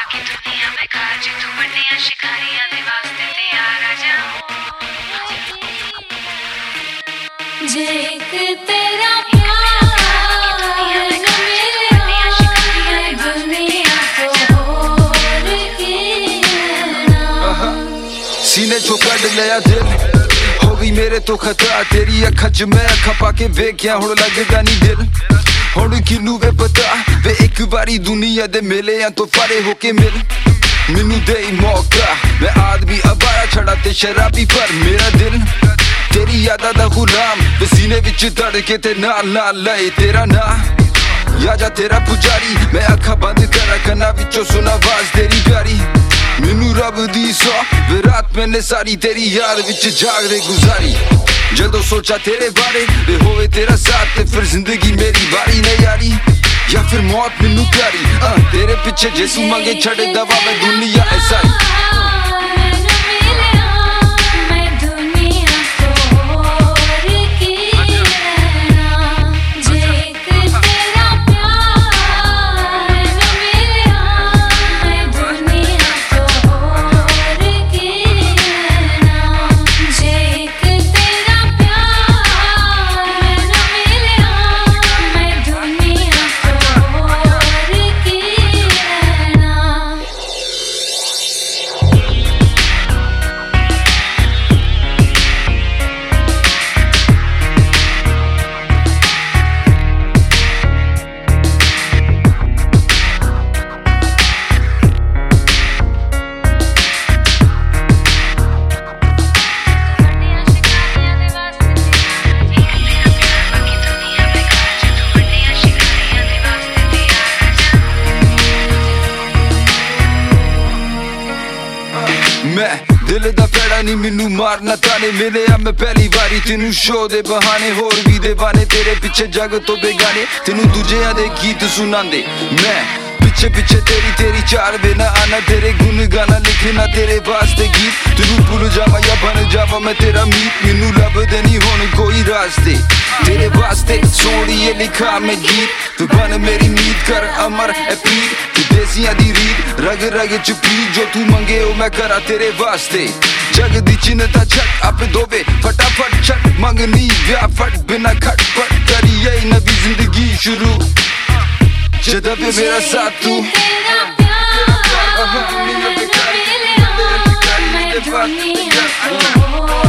बाकी दुनिया में काज तू बड़िया शिकारियां दे वास्ते तैयार आ जा जे एक तेरा सीने चो कड लिया दिल हो गई मेरे तो खता तेरी अखा च मैं अखा पाके वेख्या हुण लगदा नहीं दिल हुण किनू वे पता वे एक बारी दुनिया दे मेले या तो परे होके मिल मैनू दे मौका मैं आदमी अबारा छड़ा ते शराबी पर मेरा दिल तेरी यादा दा गुलाम वे सीने विच धड़के ते नाल नाल लए तेरा ना या जा तेरा पुजारी मैं अखा बंद करा कन्ना विचों सुना आवाज तेरी प्यारी मैनू रब दी सौ वे रात मैंने सारी तेरी याद विच जागरे गुजारी जदों सोचा तेरे बारे वे होवे तेरा साथ ते फिर जिंदगी मेरी बारी न यारी या फिर मौत मैनू प्यारी तेरे पीछे जेसू मंगे छड़े दवा मैं दुनिया ऐसा मैं दिल दा पैड़ा नहीं मैनू मारना ताने मिले मैं पहली बारी तेनू शो दे बहाने होर भी दे बाने तेरे पीछे जग तो बेगाने तेनू दूजिया दे गीत सुनांदे मैं पीछे पीछे तेरी चार बेना आना तेरे गुन गाना लिखना तेरे वास्ते गीत तेनू भूल जावा या बन जावा मैं तेरा मीत मैनू लब देनी होन कोई रास्ते तेरे वास्ते सोनिए लिखा मैं गीत तू बन मेरी नींद कर अमर ए पीर तू देसियां दी रीत रग रग च पी जो तू मंगे ओ मैं करा तेरे वास्ते जग दी चिन्ता छट आप दोबे फटाफट छट मंगनी व्या फट बिना खटपट करिए नवी जिंदगी शुरू जदा पे मेरा साथ तू तेरा प्यार